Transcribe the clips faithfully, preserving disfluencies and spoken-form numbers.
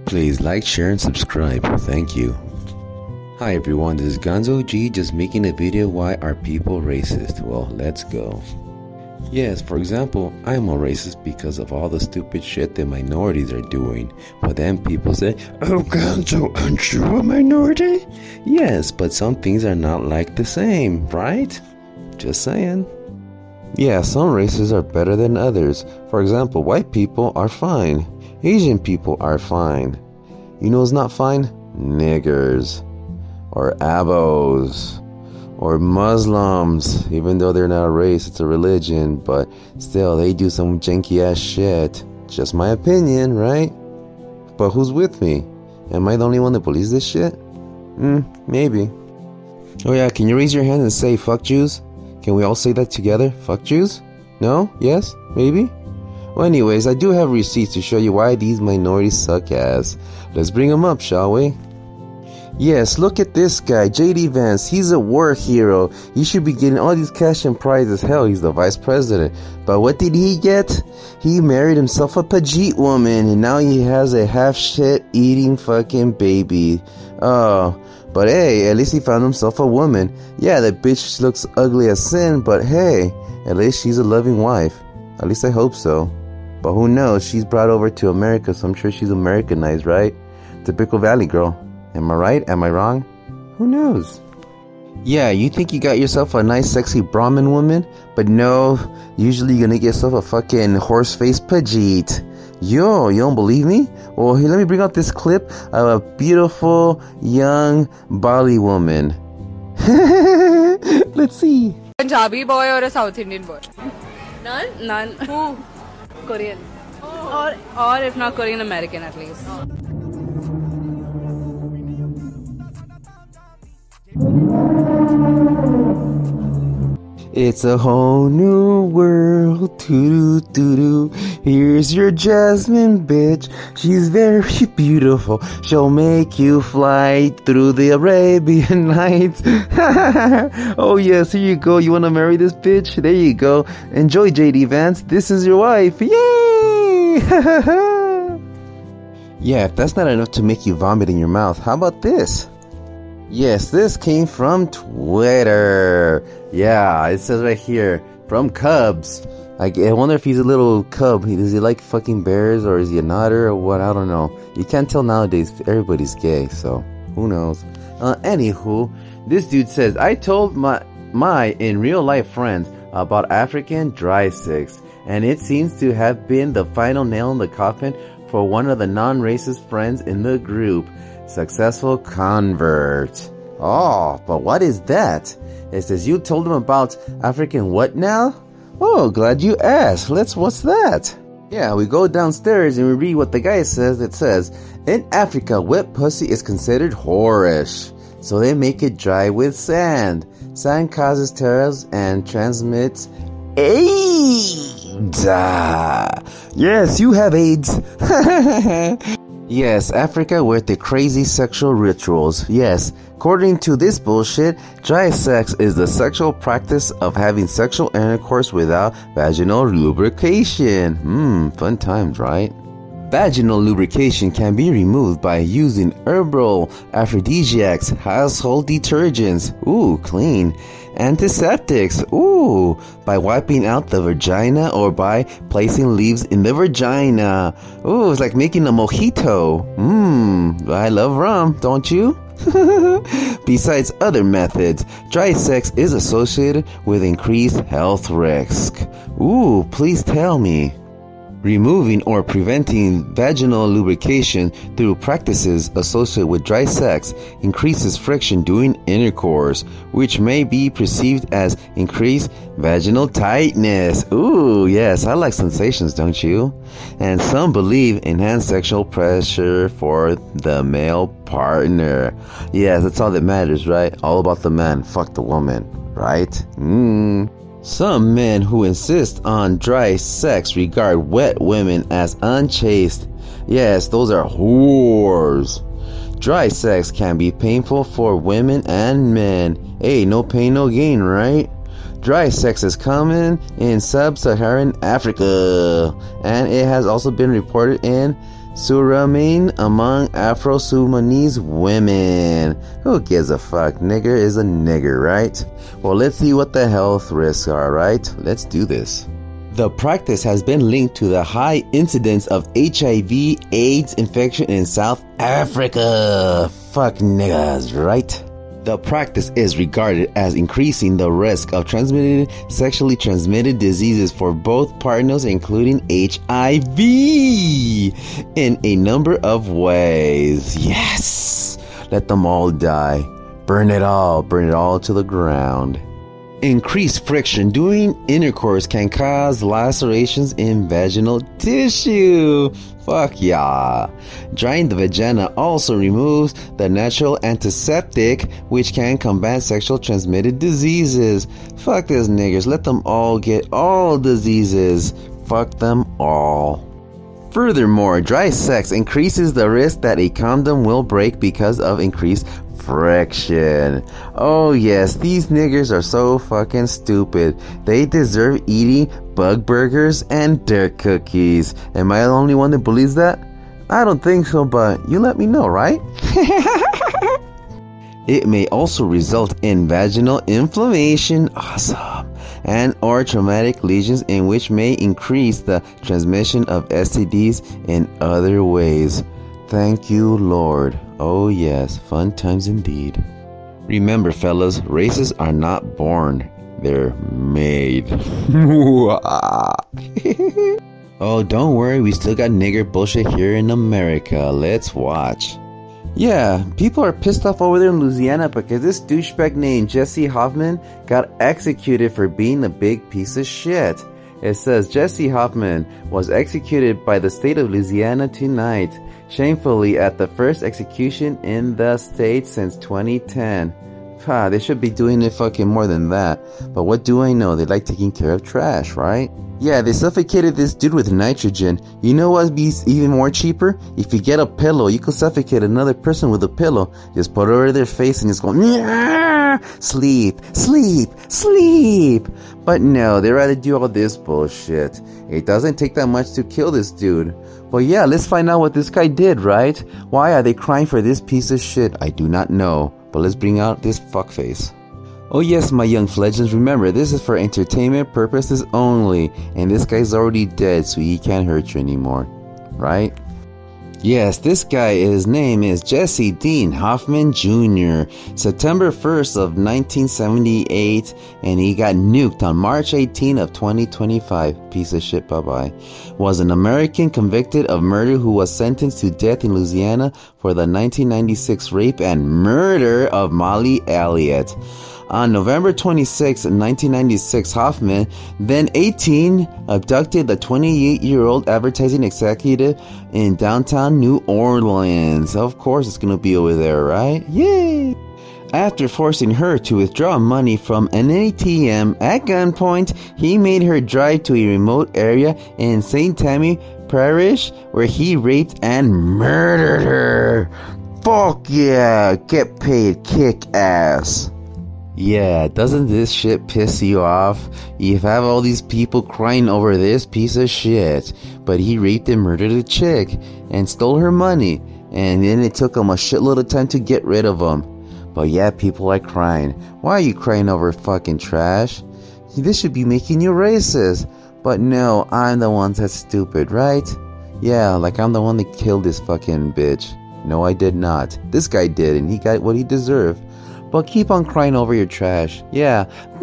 Please like, share, and subscribe. Thank you. Hi everyone, this is Gonzo G, just making a video why are people racist. Well, let's go. Yes, for example, I'm a racist because of all the stupid shit that minorities are doing. But then people say, oh Gonzo, aren't you a minority? Yes, but some things are not like the same, right? Just saying. Yeah, some races are better than others. For example, white people are fine. Asian people are fine. You know what's not fine? Niggers. Or abos. Or Muslims. Even though they're not a race, it's a religion. But still, they do some janky ass shit. Just my opinion, right? But who's with me? Am I the only one that believes this shit? Hmm, maybe. Oh yeah, can you raise your hand and say fuck Jews? Can we all say that together? Fuck Jews? No? Yes? Maybe? Well, anyways, I do have receipts to show you why these minorities suck ass. Let's bring them up, shall we? Yes, look at this guy, J D Vance. He's a war hero. He should be getting all these cash and prizes. Hell, he's the vice president. But what did he get? He married himself a Pajit woman, and now he has a half shit eating fucking baby. Oh, but hey, at least he found himself a woman. Yeah, that bitch looks ugly as sin, but hey, at least she's a loving wife. At least I hope so. But who knows? She's brought over to America, so I'm sure she's Americanized, right? Typical Valley girl. Am I right? Am I wrong? Who knows? Yeah, you think you got yourself a nice sexy Brahmin woman, but no, usually you're gonna get yourself a fucking horse-faced Pajit. Yo, you don't believe me? Well, here, let me bring out this clip of a beautiful young Bali woman. Let's see. Punjabi boy or a South Indian boy? None? None. Who? Korean. Oh. Or, or if not Korean, American at least. Oh. It's a whole new world, doo doo doo. Here's your Jasmine bitch. She's very beautiful. She'll make you fly through the Arabian Nights. Oh yes, here you go. You wanna marry this bitch? There you go. Enjoy, J D Vance. This is your wife. Yay! Yeah, if that's not enough to make you vomit in your mouth, how about this? Yes, this came from Twitter. Yeah, it says right here, from Cubs. I, I wonder if he's a little cub. Does he like fucking bears, or is he a nutter, or what? I don't know. You can't tell nowadays. Everybody's gay, so who knows? Uh, anywho, this dude says, I told my, my in real life friends about African dry sex, and it seems to have been the final nail in the coffin for one of the non-racist friends in the group. Successful convert. Oh, but what is that? It says you told him about African what now? Oh, glad you asked. Let's, what's that? Yeah, we go downstairs and we read what the guy says. It says, in Africa, wet pussy is considered whorish. So they make it dry with sand. Sand causes tears and transmits AIDS. Yes, you have AIDS. Yes, Africa with the crazy sexual rituals. Yes, according to this bullshit, dry sex is the sexual practice of having sexual intercourse without vaginal lubrication. Hmm, fun times, right? Vaginal lubrication can be removed by using herbal aphrodisiacs, household detergents, ooh, clean, antiseptics, ooh, by wiping out the vagina or by placing leaves in the vagina. Ooh, it's like making a mojito. Mmm, I love rum, don't you? Besides other methods, dry sex is associated with increased health risk. Ooh, please tell me. Removing or preventing vaginal lubrication through practices associated with dry sex increases friction during intercourse, which may be perceived as increased vaginal tightness. Ooh, yes, I like sensations, don't you? And some believe enhanced sexual pressure for the male partner. Yes, that's all that matters, right? All about the man, fuck the woman, right? Mmm. Some men who insist on dry sex regard wet women as unchaste. Yes, those are whores. Dry sex can be painful for women and men. Hey, no pain, no gain, right? Dry sex is common in sub-Saharan Africa, and it has also been reported in Suramin among Afro-Sudanese women. Who gives a fuck? Nigger is a nigger, right? Well, let's see what the health risks are, right? Let's do this. The practice has been linked to the high incidence of H I V AIDS infection in South Africa. Fuck niggas, right? The practice is regarded as increasing the risk of transmitted sexually transmitted diseases for both partners, including H I V, in a number of ways. Yes! Let them all die. Burn it all. Burn it all to the ground. Increased friction during intercourse can cause lacerations in vaginal tissue. Fuck yeah. Drying the vagina also removes the natural antiseptic, which can combat sexual transmitted diseases. Fuck these niggers. Let them all get all diseases. Fuck them all. Furthermore, dry sex increases the risk that a condom will break because of increased friction. Oh yes, these niggers are so fucking stupid. They deserve eating bug burgers and dirt cookies. Am I the only one that believes that? I don't think so, but you let me know, right? It may also result in vaginal inflammation, awesome, and or traumatic lesions, in which may increase the transmission of S T Ds in other ways. Thank you, Lord. Oh yes, fun times indeed. Remember, fellas, races are not born, they're made. Oh, don't worry, we still got nigger bullshit here in America. Let's watch. Yeah, people are pissed off over there in Louisiana because this douchebag named Jesse Hoffman got executed for being a big piece of shit. It says Jesse Hoffman was executed by the state of Louisiana tonight, shamefully at the first execution in the state since twenty ten. Ha, they should be doing it fucking more than that. But what do I know? They like taking care of trash, right? Yeah, they suffocated this dude with nitrogen. You know what'd be even more cheaper? If you get a pillow, you could suffocate another person with a pillow. Just put it over their face and just go, Nyah! Sleep, sleep, sleep. But no, they rather do all this bullshit. It doesn't take that much to kill this dude. But yeah, let's find out what this guy did, right? Why are they crying for this piece of shit? I do not know. But let's bring out this fuckface. Oh yes, my young fledglings, remember, this is for entertainment purposes only, and this guy's already dead, so he can't hurt you anymore, right? Yes, this guy, his name is Jesse Dean Hoffman Junior September first of nineteen seventy-eight, and he got nuked on March eighteenth of twenty twenty-five. Piece of shit, bye-bye. Was an American convicted of murder who was sentenced to death in Louisiana for the nineteen ninety-six rape and murder of Molly Elliott. On November twenty-sixth, nineteen ninety-six, Hoffman, then eighteen, abducted the twenty-eight-year-old advertising executive in downtown New Orleans. Of course it's gonna be over there, right? Yay! After forcing her to withdraw money from an A T M at gunpoint, he made her drive to a remote area in Saint Tammany Parish, where he raped and murdered her. Fuck yeah! Get paid, kick ass. Yeah, doesn't this shit piss you off? You have all these people crying over this piece of shit, but he raped and murdered a chick and stole her money, and then it took him a shitload of time to get rid of him. But yeah, people are crying. Why are you crying over fucking trash? This should be making you racist. But no, I'm the one that's stupid, right? Yeah, like I'm the one that killed this fucking bitch. No, I did not. This guy did, and he got what he deserved. But keep on crying over your trash. Yeah.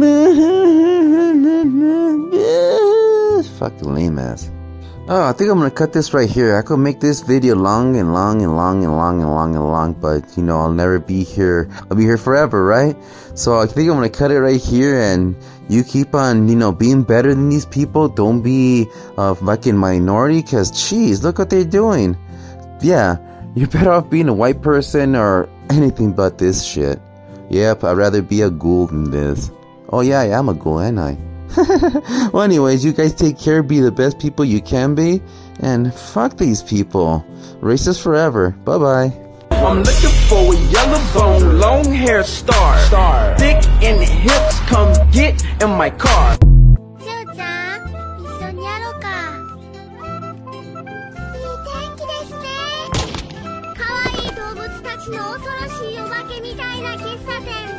Fucking lame ass. Oh, I think I'm gonna cut this right here. I could make this video long and long and long and long and long and long, but you know, I'll never be here. I'll be here forever, right? So I think I'm gonna cut it right here, and you keep on, you know, being better than these people. Don't be a fucking minority, cause geez, look what they're doing. Yeah, you're better off being a white person or anything but this shit. Yep, I'd rather be a ghoul than this. Oh yeah, I am a ghoul, ain't I? Well, anyways, you guys take care, be the best people you can be, and fuck these people. Racist forever. Bye-bye. I'm looking for a yellow bone, long hair star, star. Thick in the hips, come get in my car. Shou-chan, 一緒にやろうか。いい天気ですね。 ちの恐ろしいお化けみたいな喫茶店